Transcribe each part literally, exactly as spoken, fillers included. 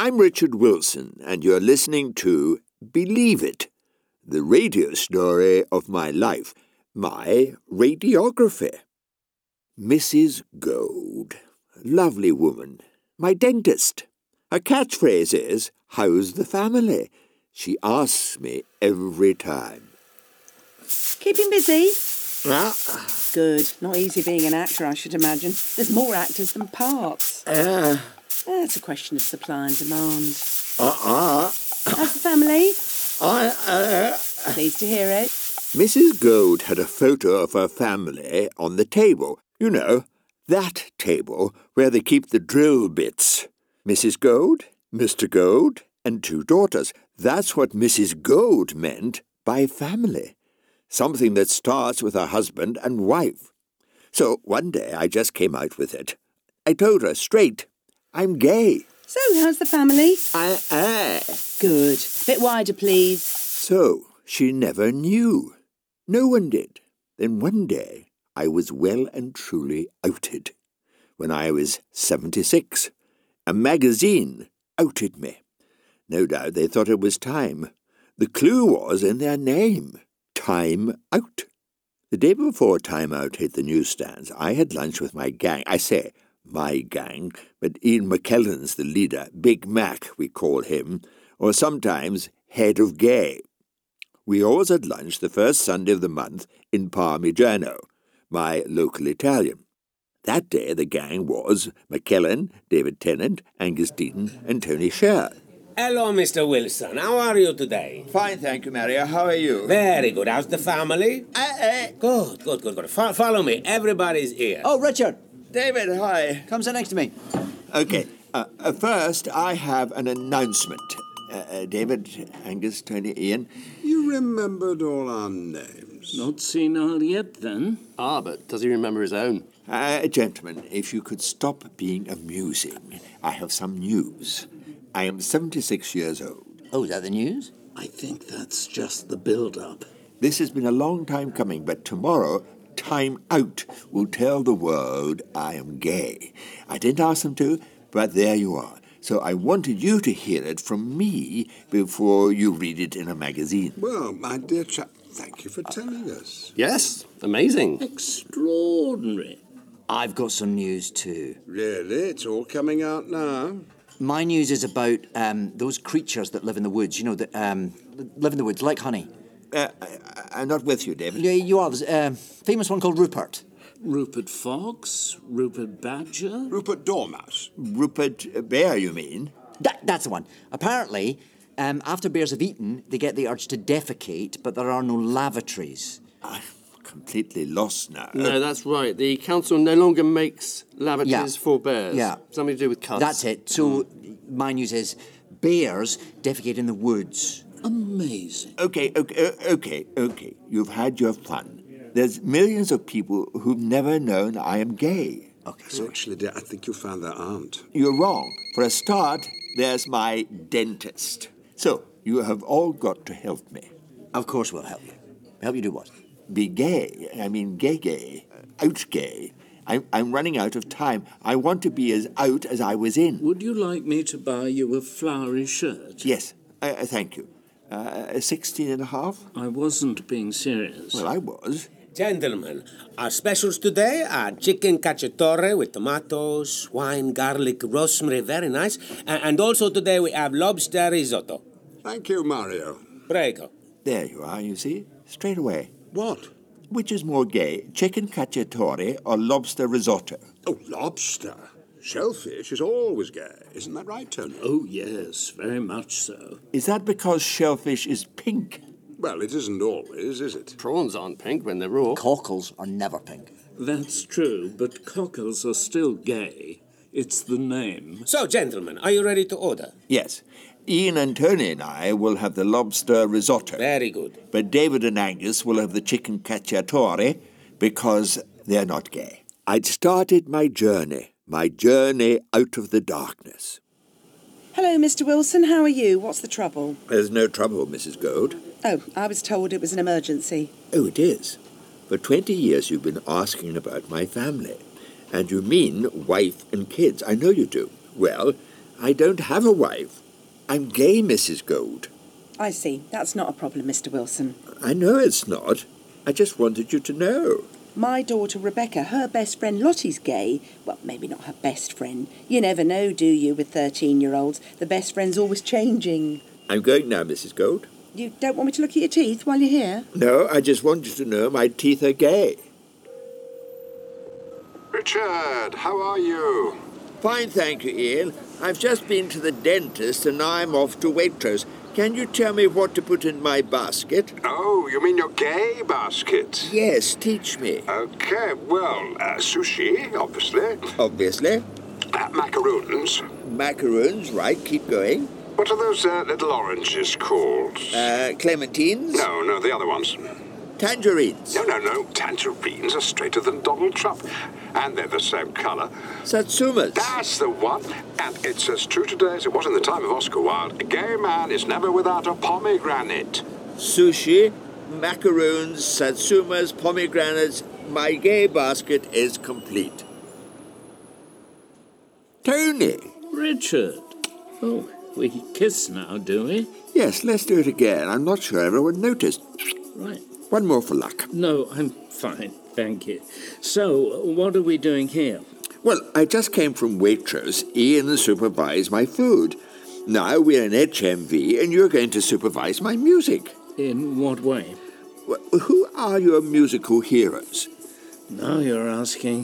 I'm Richard Wilson, and you're listening to Believe It, the radio story of my life, my radiography. Missus Gold, lovely woman, my dentist. Her catchphrase is, "How's the family?" She asks me every time. Keeping busy? Ah. Good. Not easy being an actor, I should imagine. There's more actors than parts. Uh, Uh, it's a question of supply and demand. uh-uh. How's the family? I, uh... Pleased to hear it. Missus Gold had a photo of her family on the table. You know, that table where they keep the drill bits. Missus Gold, Mister Gold, and two daughters. That's what Missus Gold meant by family. Something that starts with her husband and wife. So one day I just came out with it. I told her straight, I'm gay. So, how's the family? I am. Good. Bit wider, please. So, she never knew. No one did. Then one day, I was well and truly outed. When I was seventy-six, a magazine outed me. No doubt they thought it was time. The clue was in their name, Time Out. The day before Time Out hit the newsstands, I had lunch with my gang. I say, my gang, but Ian McKellen's the leader, Big Mac, we call him, or sometimes Head of Gay. We always had lunch the first Sunday of the month in Parmigiano, my local Italian. That day the gang was McKellen, David Tennant, Angus Deaton, and Tony Sher. Hello, Mister Wilson. How are you today? Fine, thank you, Mario. How are you? Very good. How's the family? Uh, uh, Good, good, good, good. Fo- follow me. Everybody's here. Oh, Richard, David, hi. come sit next to me. Okay, uh, uh, first I have an announcement. Uh, uh, David, Angus, Tony, Ian. You remembered all our names. Not senile yet, then. Ah, but does he remember his own? Uh, gentlemen, if you could stop being amusing, I have some news. I am seventy-six years old. Oh, is that the news? I think that's just the build-up. This has been a long time coming, but tomorrow, Time Out will tell the world I am gay. I didn't ask them to, but there you are. So I wanted you to hear it from me before you read it in a magazine. Well, my dear chap, thank you for telling us. Yes, amazing. Extraordinary. I've got some news too. Really? It's all coming out now? My news is about um, those creatures that live in the woods, you know, that um, live in the woods like honey. Uh, I, I'm not with you, David. Yeah, you are. There's a um, famous one called Rupert. Rupert Fox? Rupert Badger? Rupert Dormouse. Rupert Bear, you mean? That, that's the one. Apparently, um, after bears have eaten, they get the urge to defecate, but there are no lavatories. I'm completely lost now. No, that's right. The council no longer makes lavatories Yeah. for bears. Yeah. Something to do with cuts. That's it. So my news is bears defecate in the woods. Amazing. Okay, okay, uh, okay, okay. You've had your fun. There's millions of people who've never known I am gay. Okay, So sorry. actually, dear, I think you found their aunt. You're wrong. For a start, there's my dentist. So, you have all got to help me. Of course we'll help you. Help you do what? Be gay. I mean, gay, gay. Out gay. I'm, I'm running out of time. I want to be as out as I was in. Would you like me to buy you a flowery shirt? Yes, uh, uh, thank you. Uh, sixteen and a half? I wasn't being serious. Well, I was. Gentlemen, our specials today are chicken cacciatore with tomatoes, wine, garlic, rosemary, very nice. A- and also today we have lobster risotto. Thank you, Mario. Prego. There you are, you see. Straight away. What? Which is more gay, chicken cacciatore or lobster risotto? Oh, lobster. Shellfish is always gay. Isn't that right, Tony? Oh, yes, very much so. Is that because shellfish is pink? Well, it isn't always, is it? Prawns aren't pink when they're raw. Cockles are never pink. That's true, but cockles are still gay. It's the name. So, gentlemen, are you ready to order? Yes. Ian and Tony and I will have the lobster risotto. Very good. But David and Angus will have the chicken cacciatore because they're not gay. I'd started my journey, my journey out of the darkness. Hello, Mister Wilson. How are you? What's the trouble? There's no trouble, Missus Gold. Oh, I was told it was an emergency. Oh, it is. For twenty years you've been asking about my family. And you mean wife and kids. I know you do. Well, I don't have a wife. I'm gay, Missus Gold. I see. That's not a problem, Mister Wilson. I know it's not. I just wanted you to know. My daughter Rebecca, her best friend Lottie's gay. Well, maybe not her best friend. You never know, do you, with thirteen-year-olds? The best friend's always changing. I'm going now, Missus Gold. You don't want me to look at your teeth while you're here? No, I just want you to know my teeth are gay. Richard, how are you? Fine, thank you, Ian. I've just been to the dentist and now I'm off to Waitrose. Can you tell me what to put in my basket? Oh, you mean your gay basket? Yes, teach me. Okay, well, uh, sushi, obviously. Obviously. Uh, macaroons. Macaroons, right, keep going. What are those uh, little oranges called? Uh, clementines? No, no, the other ones. Tangerines? No, no, no. Tangerines are straighter than Donald Trump. And they're the same colour. Satsumas? That's the one. And it's as true today as it was in the time of Oscar Wilde. A gay man is never without a pomegranate. Sushi, macaroons, satsumas, pomegranates. My gay basket is complete. Tony! Richard. Oh, we kiss now, do we? Yes, let's do it again. I'm not sure everyone noticed. Right. One more for luck. No, I'm fine, thank you. So, what are we doing here? Well, I just came from Waitrose. Ian supervised my food. Now we're in H M V and you're going to supervise my music. In what way? Well, who are your musical heroes? Now you're asking.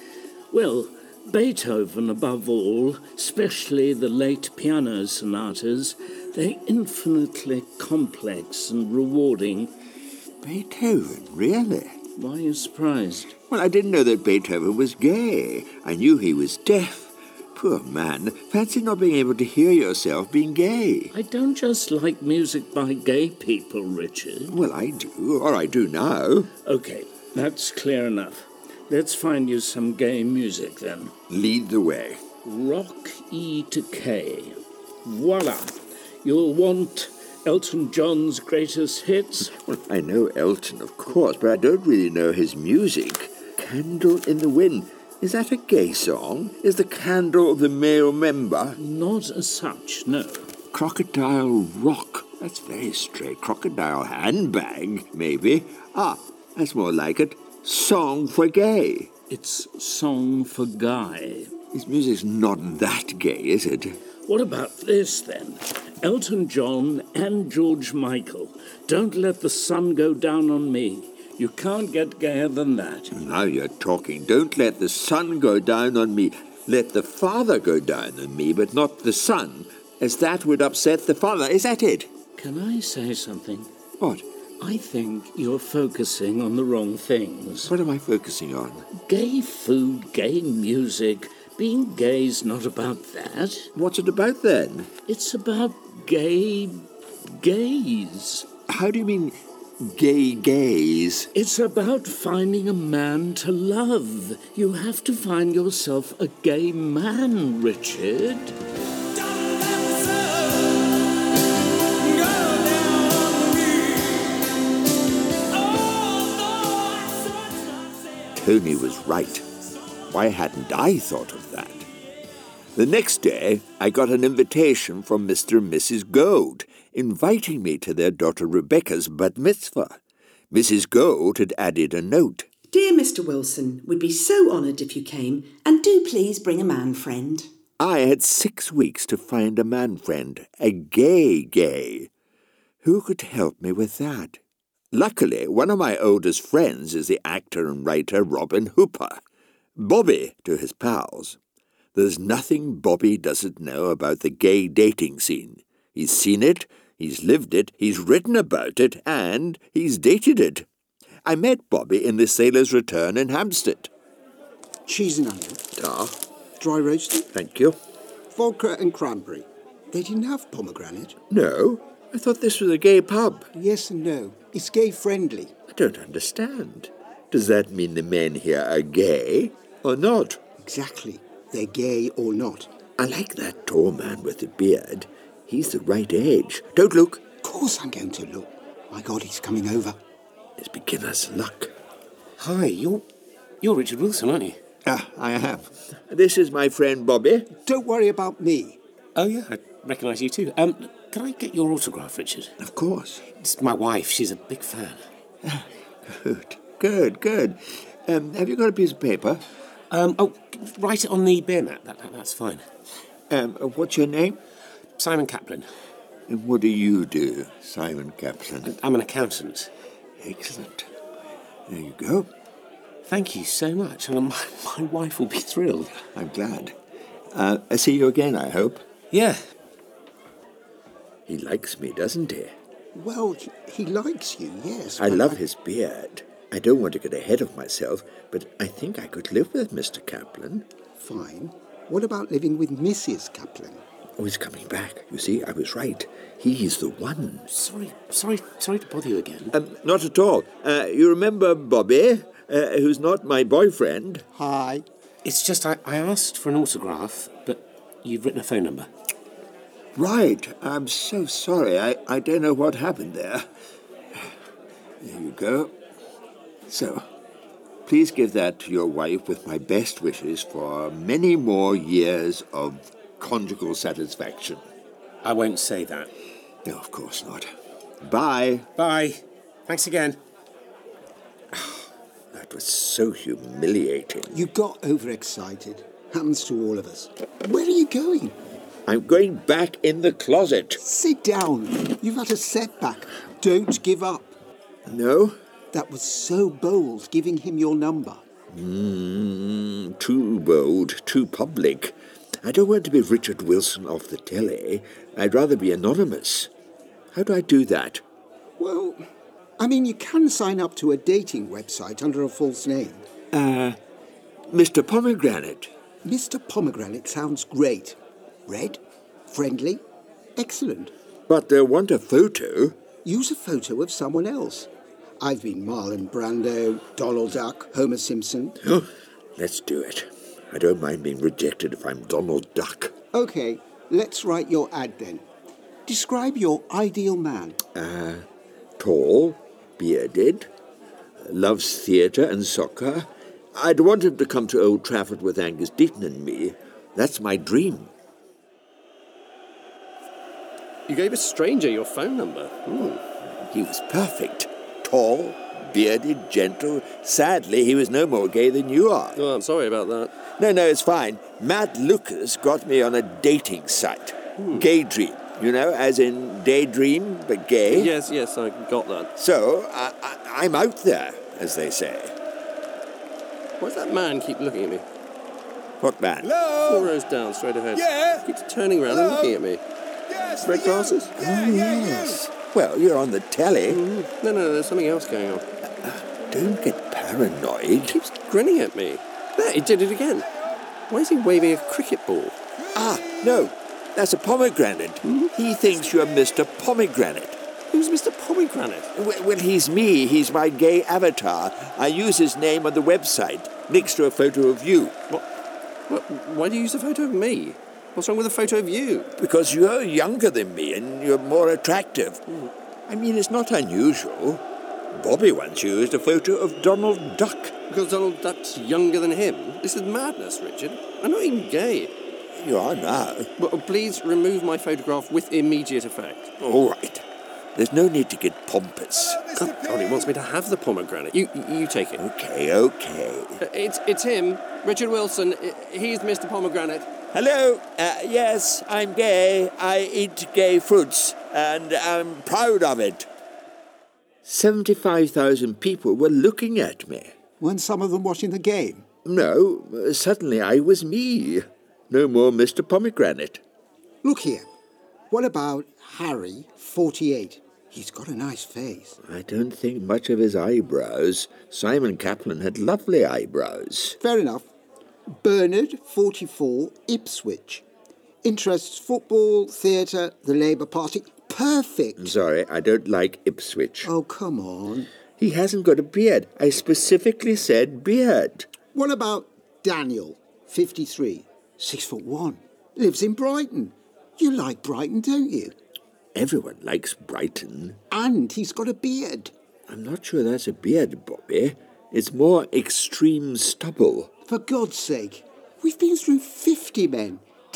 Well, Beethoven above all, especially the late piano sonatas, they're infinitely complex and rewarding. Beethoven, really? Why are you surprised? Well, I didn't know that Beethoven was gay. I knew he was deaf. Poor man. Fancy not being able to hear yourself being gay. I don't just like music by gay people, Richard. Well, I do, or I do now. OK, that's clear enough. Let's find you some gay music, then. Lead the way. Rock E to K. Voila. You'll want Elton John's greatest hits. Well, I know Elton, of course, but I don't really know his music. Candle in the Wind. Is that a gay song? Is the candle the male member? Not as such, no. Crocodile Rock. That's very straight. Crocodile Handbag, maybe. Ah, that's more like it. Song for Gay. It's Song for Guy. His music's not that gay, is it? What about this, then? Elton John and George Michael. Don't let the sun go down on me. You can't get gayer than that. Now you're talking. Don't let the sun go down on me. Let the father go down on me, but not the son, as that would upset the father. Is that it? Can I say something? What? I think you're focusing on the wrong things. What am I focusing on? Gay food, gay music. Being gay's not about that. What's it about, then? It's about gay gays. How do you mean, gay gays? It's about finding a man to love. You have to find yourself a gay man, Richard. Tony was right. Why hadn't I thought of that? The next day, I got an invitation from Mister and Missus Gold, inviting me to their daughter Rebecca's bat mitzvah. Missus Gold had added a note. Dear Mister Wilson, we'd be so honoured if you came, and do please bring a man friend. I had six weeks to find a man friend, a gay gay. Who could help me with that? Luckily, one of my oldest friends is the actor and writer Robin Hooper. Bobby to his pals. There's nothing Bobby doesn't know about the gay dating scene. He's seen it, he's lived it, he's written about it, and he's dated it. I met Bobby in the Sailor's Return in Hampstead. Cheese and onion. Ah, Dry roasted. thank you. Vodka and cranberry. They didn't have pomegranate. No, I thought this was a gay pub. Yes and no. It's gay friendly. I don't understand. Does that mean the men here are gay or not? Exactly. They're gay or not. I like that tall man with the beard. He's the right age. Don't look. Of course I'm going to look. My God, he's coming over. It's beginner's luck. Hi, you're, you're Richard Wilson, aren't you? Ah, I am. This is my friend Bobby. Don't worry about me. Oh, yeah, I recognise you too. Um, can I get your autograph, Richard? Of course. It's my wife. She's a big fan. Good, good, good. Um, have you got a piece of paper? Um, oh, write it on the beer mat. That, that, that's fine. Um, what's your name? Simon Kaplan. And what do you do, Simon Kaplan? I'm an accountant. Excellent. There you go. Thank you so much. And my, my wife will be thrilled. I'm glad. Uh, I see you again, I hope. Yeah. He likes me, doesn't he? Well, he, he likes you, yes. I but love his beard. I don't want to get ahead of myself, but I think I could live with Mister Kaplan. Fine. What about living with Missus Kaplan? Oh, he's coming back. You see, I was right. He's the one. Sorry, sorry, sorry to bother you again. Um, not at all. Uh, you remember Bobby, uh, who's not my boyfriend? Hi. It's just I, I asked for an autograph, but you've written a phone number. Right. I'm so sorry. I, I don't know what happened there. There you go. So, please give that to your wife with my best wishes for many more years of conjugal satisfaction. I won't say that. No, of course not. Bye. Bye. Thanks again. That was so humiliating. You got overexcited. Happens to all of us. Where are you going? I'm going back in the closet. Sit down. You've had a setback. Don't give up. No? That was so bold, giving him your number. Mm, too bold, too public. I don't want to be Richard Wilson off the telly. I'd rather be anonymous. How do I do that? Well, I mean, you can sign up to a dating website under a false name. Uh, Mister Pomegranate. Mister Pomegranate sounds great. Red, friendly, excellent. But they'll want a photo. Use a photo of someone else. I've been Marlon Brando, Donald Duck, Homer Simpson. Oh, let's do it. I don't mind being rejected if I'm Donald Duck. OK, let's write your ad then. Describe your ideal man. Uh, tall, bearded, loves theatre and soccer. I'd want him to come to Old Trafford with Angus Deaton and me. That's my dream. You gave a stranger your phone number. Ooh. He was perfect. Tall, bearded, gentle. Sadly, he was no more gay than you are. Oh, I'm sorry about that. No, no, it's fine. Matt Lucas got me on a dating site. Hmm. Gay Dream, you know, as in daydream, but gay. Yes, yes, I got that. So, I, I, I'm out there, as they say. Why does that man keep looking at me? What man? Hello? Four rows down, straight ahead. Yeah? Keeps turning around Hello? and looking at me. Yes, Red glasses? Yeah, oh, yeah, yes. Well, you're on the telly. Mm-hmm. No, no, there's something else going on. Uh, don't get paranoid. He keeps grinning at me. There, he did it again. Why is he waving a cricket ball? Ah, no. That's a pomegranate. Mm-hmm. He thinks you're Mister Pomegranate. Who's Mister Pomegranate? Well, well, he's me. He's my gay avatar. I use his name on the website, next to a photo of you. What? what? Why do you use a photo of me? What's wrong with a photo of you? Because you're younger than me and you're more attractive. Mm. I mean, it's not unusual. Bobby once used a photo of Donald Duck. Because Donald Duck's younger than him? This is madness, Richard. I'm not even gay. You are now. Well, please remove my photograph with immediate effect. All right. There's no need to get pompous. Oh, God, he wants me to have the pomegranate. You you take it. Okay, okay. Uh, it's, it's him, Richard Wilson. He's Mister Pomegranate. Hello. Uh, yes, I'm gay. I eat gay fruits, and I'm proud of it. seventy-five thousand people were looking at me. Weren't some of them watching the game? No, uh, suddenly I was me. No more Mister Pomegranate. Look here. What about Harry, forty-eight? He's got a nice face. I don't think much of his eyebrows. Simon Kaplan had lovely eyebrows. Fair enough. Bernard, forty-four, Ipswich. Interests football, theatre, the Labour Party. Perfect. I'm sorry, I don't like Ipswich. Oh, come on. He hasn't got a beard. I specifically said beard. What about Daniel, fifty-three, six foot one, lives in Brighton. You like Brighton, don't you? Everyone likes Brighton. And he's got a beard. I'm not sure that's a beard, Bobby. It's more extreme stubble. For God's sake, we've been through fifty men.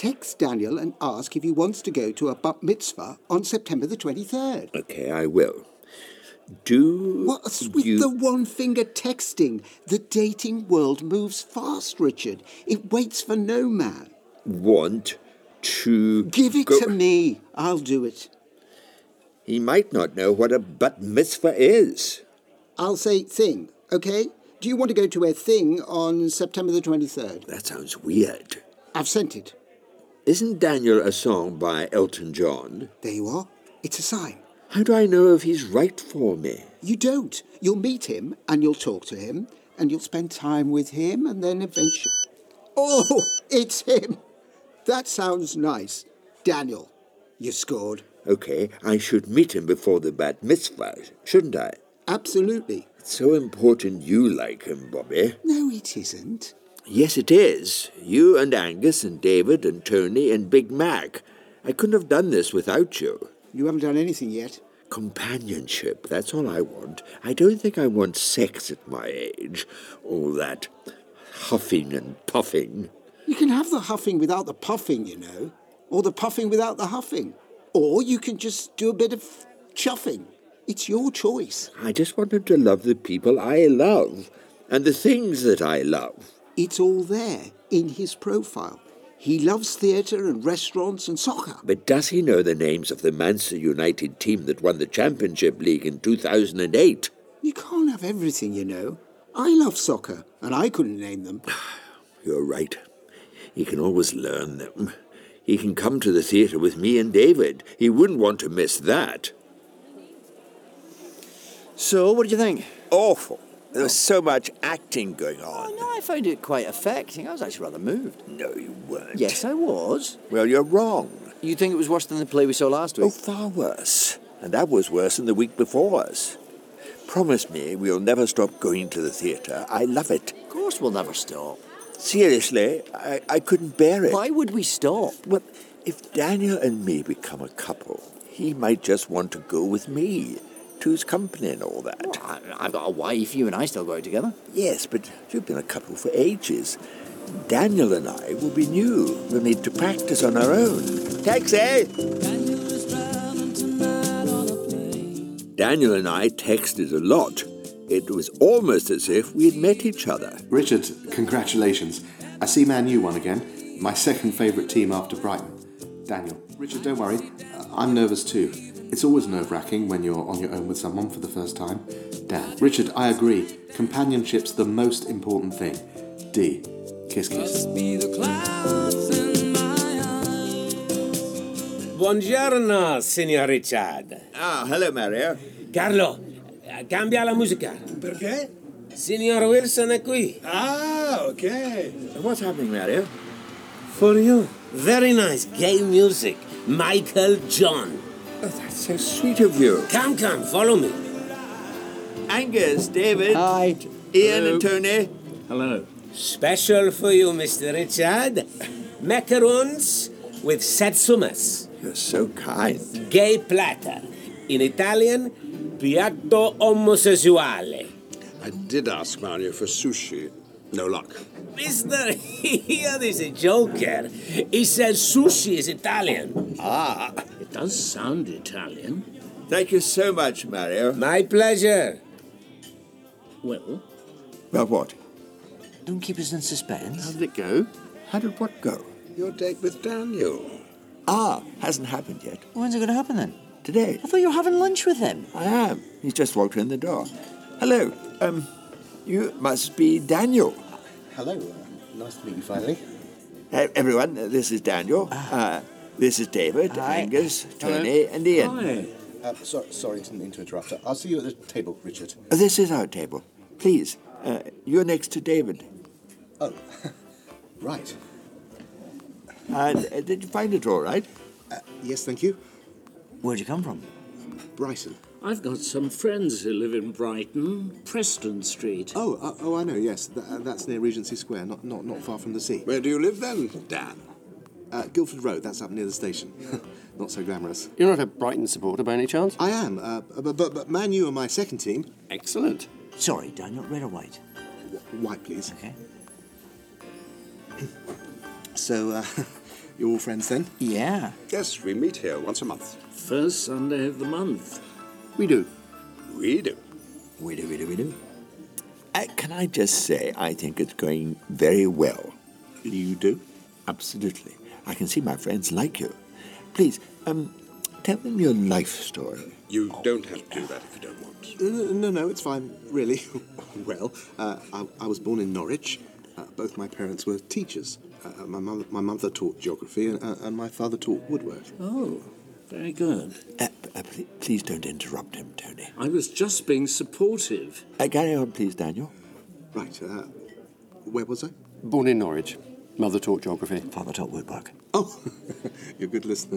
Text Daniel and ask if he wants to go to a bat mitzvah on September the twenty-third. Okay, I will. Do What's with you... the one-finger texting? The dating world moves fast, Richard. It waits for no man. want to... Give it go... to me. I'll do it. He might not know what a bat mitzvah is. I'll say thing, okay? Do you want to go to a thing on September the twenty-third? That sounds weird. I've sent it. Isn't Daniel a song by Elton John? There you are. It's a sign. How do I know if he's right for me? You don't. You'll meet him and you'll talk to him and you'll spend time with him and then eventually... Oh, it's him. That sounds nice. Daniel, you scored. Okay, I should meet him before the bat mitzvah, shouldn't I? Absolutely. It's so important you like him, Bobby. No, it isn't. Yes, it is. You and Angus and David and Tony and Big Mac. I couldn't have done this without you. You haven't done anything yet. Companionship, that's all I want. I don't think I want sex at my age. All that huffing and puffing. You can have the huffing without the puffing, you know. Or the puffing without the huffing. Or you can just do a bit of chuffing. It's your choice. I just want him to love the people I love and the things that I love. It's all there in his profile. He loves theatre and restaurants and soccer. But does he know the names of the Manchester United team that won the Championship League in two thousand eight? You can't have everything, you know. I love soccer, and I couldn't name them. You're right. He can always learn them. He can come to the theatre with me and David. He wouldn't want to miss that. So, what did you think? Awful. There was so much acting going on. Oh, no, I found it quite affecting. I was actually rather moved. No, you weren't. Yes, I was. Well, you're wrong. You think it was worse than the play we saw last week? Oh, far worse. And that was worse than the week before us. Promise me we'll never stop going to the theatre. I love it. Of course we'll never stop. Seriously, I, I couldn't bear it. Why would we stop? Well, if Daniel and me become a couple, he might just want to go with me. To his company and all that. Well, I, I've got a wife, you and I still go out together. Yes, but you've been a couple for ages. Daniel and I will be new. We'll need to practice on our own. Taxi! Daniel and I texted a lot. It was almost as if we had met each other. Richard, congratulations. I see Man U won again. My second favourite team after Brighton. Daniel, Richard, don't worry. Uh, I'm nervous too. It's always nerve-wracking when you're on your own with someone for the first time. Dan. Richard, I agree. Companionship's the most important thing. D. Kiss, kiss. Buongiorno, signor Richard. Ah, hello, Mario. Carlo, cambia la musica. Perché? Signor Wilson è qui. Ah, ok. What's happening, Mario? For you. Very nice gay music. Michael John. Oh, that's so sweet of you. Come, come, follow me. Angus, David. Hi. Ian Hello. and Tony. Hello. Special for you, Mister Richard. Macaroons with satsumas. You're so kind. Gay platter. In Italian, piatto omosessuale. I did ask Mario for sushi. No luck. Mister, here is a joker. He says sushi is Italian. Ah, It does sound Italian. thank you so much, Mario. My pleasure. Well, Well, what? Don't keep us in suspense. How did it go? How did what go? Your date with Daniel. Ah, hasn't happened yet. When's it going to happen then? Today. I thought you were having lunch with him. I am. He's just walked in the door. Hello. Um, you must be Daniel. Hello. Uh, nice to meet you finally. Hey, everyone, uh, this is Daniel. Uh, this is David, Hi. Angus, Tony, and Ian. hi. Uh, so, sorry, didn't mean to interrupt. I'll see you at the table, Richard. Uh, This is our table. Please, uh, you're next to David. Oh, right. And uh, did you find it all right? Uh, yes, thank you. Where'd you come from? Brighton. I've got some friends who live in Brighton, Preston Street. Oh, uh, oh, I know. Yes, Th- uh, that's near Regency Square, not not not far from the sea. Where do you live then, Dan? Uh, Guildford Road. That's up near the station. Not so glamorous. You're not a Brighton supporter by any chance? I am, uh, but, but but Man U are my second team. Excellent. Sorry, Daniel, red or white? White, please. Okay. So, uh, You're all friends then? Yeah. Yes, we meet here once a month. First Sunday of the month. We do. We do. We do, we do, we do. Uh, can I just say, I think it's going very well. You do? Absolutely. I can see my friends like you. Please, um, tell them your life story. You don't have to do that if you don't want. Uh, no, no, it's fine, really. Well, uh, I, I was born in Norwich. Uh, both my parents were teachers. Uh, my, mother, my mother taught geography and, uh, and my father taught woodwork. Oh, very good. Uh, uh, please, please don't interrupt him, Tony. I was just being supportive. Uh, carry on, please, Daniel. Right, uh, where was I? Born in Norwich. Mother taught geography. Father taught woodwork. Oh, you're a good listener.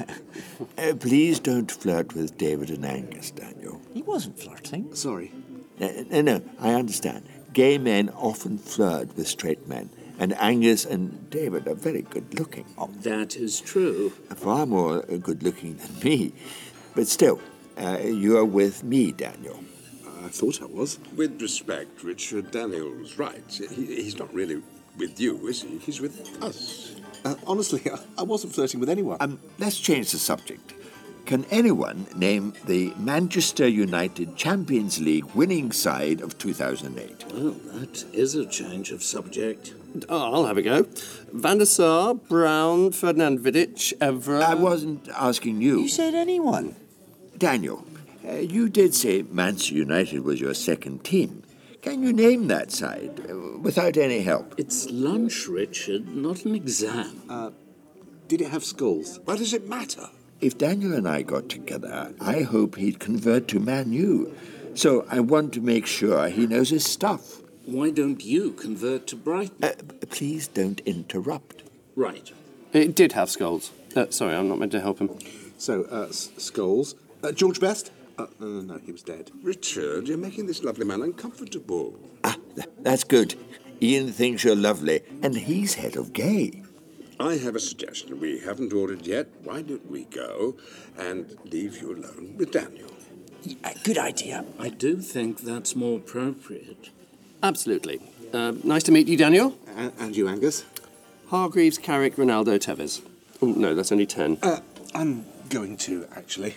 uh, please don't flirt with David and Angus, Daniel. He wasn't flirting. Sorry. Uh, no, no, I understand. Gay men often flirt with straight men, and Angus and David are very good-looking. Oh, that is true. Far more good-looking than me. But still, uh, you're with me, Daniel. I thought I was. With respect, Richard, Daniel's right. He, he's not really with you, is he? He's with us. Uh, honestly, I, I wasn't flirting with anyone. Um, let's change the subject. Can anyone name the Manchester United Champions League winning side of two thousand eight? Well, that is a change of subject. Oh, I'll have a go. Van der Sar, Brown, Ferdinand Vidic, Evra... I wasn't asking you. You said anyone. Daniel, uh, you did say Manchester United was your second team. Can you name that side uh, without any help? It's lunch, Richard, not an exam. Uh, did it have skulls? Why does it matter? If Daniel and I got together, I hope he'd convert to Man U. So I want to make sure he knows his stuff. Why don't you convert to Brighton? Uh, please don't interrupt. Right. It did have skulls. Uh, sorry, I'm not meant to help him. So, uh, S- Scholes. Uh, George Best? Uh, no, no, no, he was dead. Richard, you're making this lovely man uncomfortable. Ah, th- that's good. Ian thinks you're lovely, and he's head of Gay. I have a suggestion. We haven't ordered yet. Why don't we go and leave you alone with Daniel? Yeah, good idea. I do think that's more appropriate. Absolutely. Uh, nice to meet you, Daniel. And, and you, Angus? Hargreaves, Carrick, Ronaldo, Tevez. Oh, no, that's only ten. Uh, I'm going to, actually.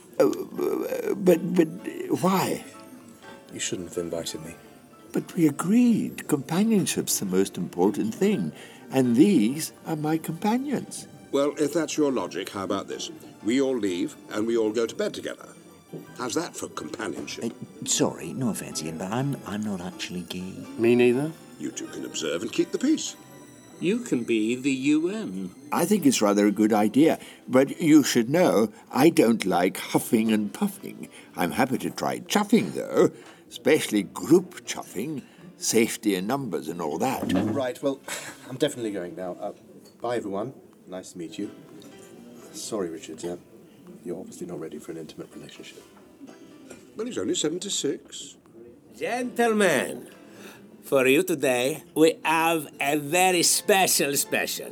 Uh, but, but why? You shouldn't have invited me. But we agreed. Companionship's the most important thing. And these are my companions. Well, if that's your logic, how about this? We all leave and we all go to bed together. How's that for companionship? Uh, sorry, no offence, Ian, but I'm I'm not actually gay. Me neither. You two can observe and keep the peace. You can be the U N. I think it's rather a good idea, but you should know I don't like huffing and puffing. I'm happy to try chuffing, though, especially group chuffing, safety in numbers and all that. Right, well, I'm definitely going now. Uh, bye, everyone. Nice to meet you. Sorry, Richard. Uh, you're obviously not ready for an intimate relationship. Well, he's only seventy-six. Gentlemen, for you today, we have a very special special.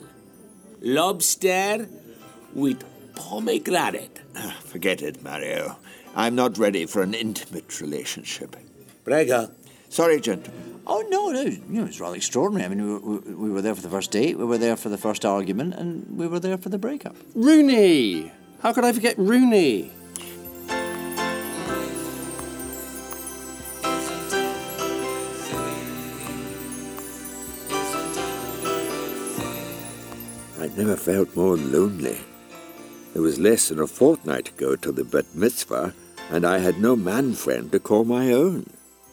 Lobster with pomegranate. Ah, forget it, Mario. I'm not ready for an intimate relationship. Prego. Sorry, gentlemen. Oh, no, no, you know, it's rather extraordinary. I mean, we were, we were there for the first date, we were there for the first argument, and we were there for the breakup. Rooney! How could I forget Rooney? I'd never felt more lonely. There was less than a fortnight to go till the bat mitzvah, and I had no man friend to call my own.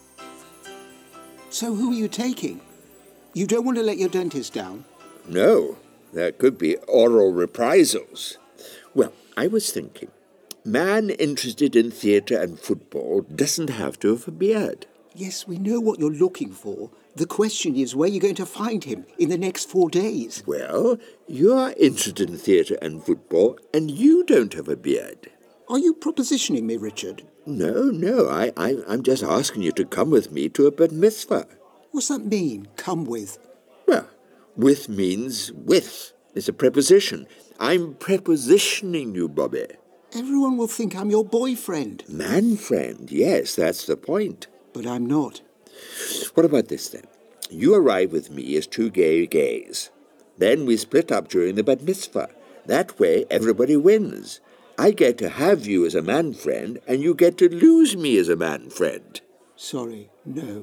So who are you taking? You don't want to let your dentist down? No, there could be oral reprisals. Well, I was thinking, man interested in theatre and football doesn't have to have a beard. Yes, we know what you're looking for. The question is where you're going to find him in the next four days. Well, you're interested in theatre and football, and you don't have a beard. Are you propositioning me, Richard? No, no, I, I, I'm just asking you to come with me to a bat mitzvah. What's that mean, come with? Well, with means with. It's a preposition. I'm prepositioning you, Bobby. Everyone will think I'm your boyfriend. Man friend, yes, that's the point. But I'm not. What about this, then? You arrive with me as two gay gays. Then we split up during the bat mitzvah. That way, everybody wins. I get to have you as a man friend, and you get to lose me as a man friend. Sorry, no.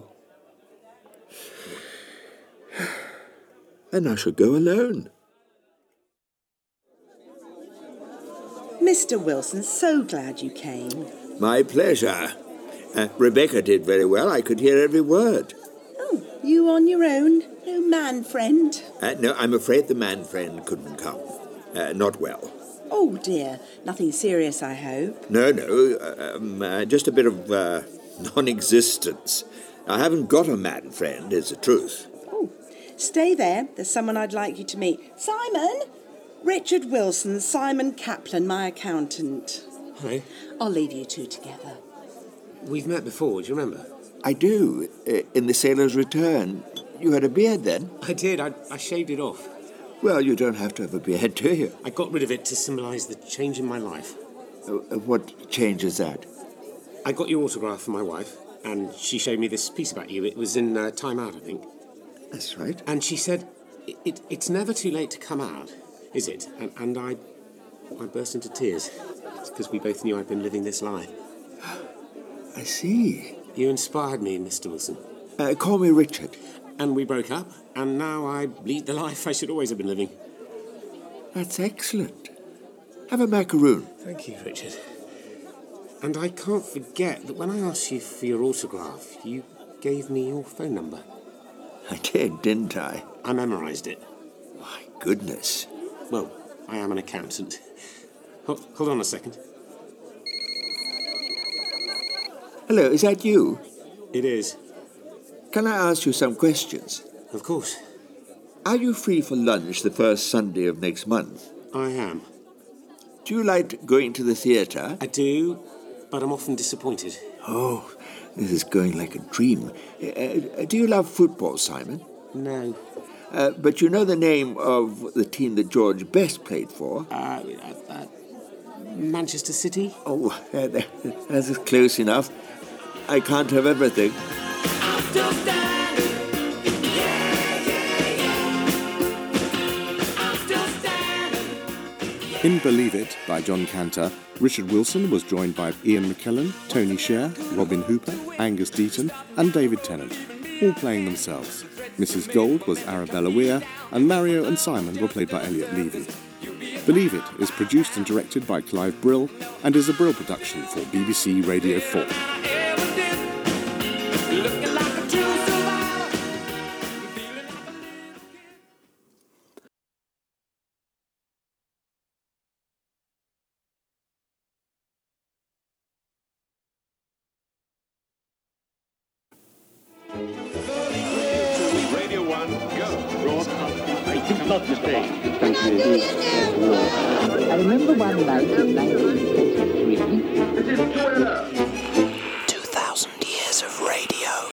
Then I shall go alone. Mister Wilson, so glad you came. My pleasure. Uh, Rebecca did very well. I could hear every word. Oh, you on your own? No man friend? Uh, no, I'm afraid the man friend couldn't come. Uh, not well. Oh, dear. Nothing serious, I hope. No, no. Uh, um, uh, just a bit of uh, non-existence. I haven't got a man friend, is the truth. Oh, stay there. There's someone I'd like you to meet. Simon! Richard Wilson, Simon Kaplan, my accountant. Hi. I'll leave you two together. We've met before, do you remember? I do. Uh, in the Sailor's Return. You had a beard then? I did. I, I shaved it off. Well, you don't have to have a beard, do you? I got rid of it to symbolise the change in my life. Uh, what change is that? I got your autograph for my wife, and she showed me this piece about you. It was in uh, Time Out, I think. That's right. And she said, it, it, it's never too late to come out, is it? And, and I, I burst into tears. It's because we both knew I'd been living this life. I see. You inspired me, Mister Wilson. Uh, call me Richard. And we broke up, and now I lead the life I should always have been living. That's excellent. Have a macaroon. Thank you, Richard. And I can't forget that when I asked you for your autograph, you gave me your phone number. I did, didn't I? I memorised it. My goodness. Well, I am an accountant. Hold, hold on a second. Hello, is that you? It is. Can I ask you some questions? Of course. Are you free for lunch the first Sunday of next month? I am. Do you like going to the theatre? I do, but I'm often disappointed. Oh, this is going like a dream. Uh, do you love football, Simon? No. Uh, but you know the name of the team that George Best played for? Uh, uh, uh Manchester City? Oh, uh, that's close enough. I can't have everything. In Believe It by John Cantor, Richard Wilson was joined by Ian McKellen, Tony Sher, Robin Hooper, Angus Deaton and David Tennant, all playing themselves. Missus Gold was Arabella Weir, and Mario and Simon were played by Elliot Levy. Believe It is produced and directed by Clive Brill and is a Brill production for B B C Radio four. Radio one, go. Broadcast. I think not mistake. I remember one night in nineteen twenty-three. This is Twitter.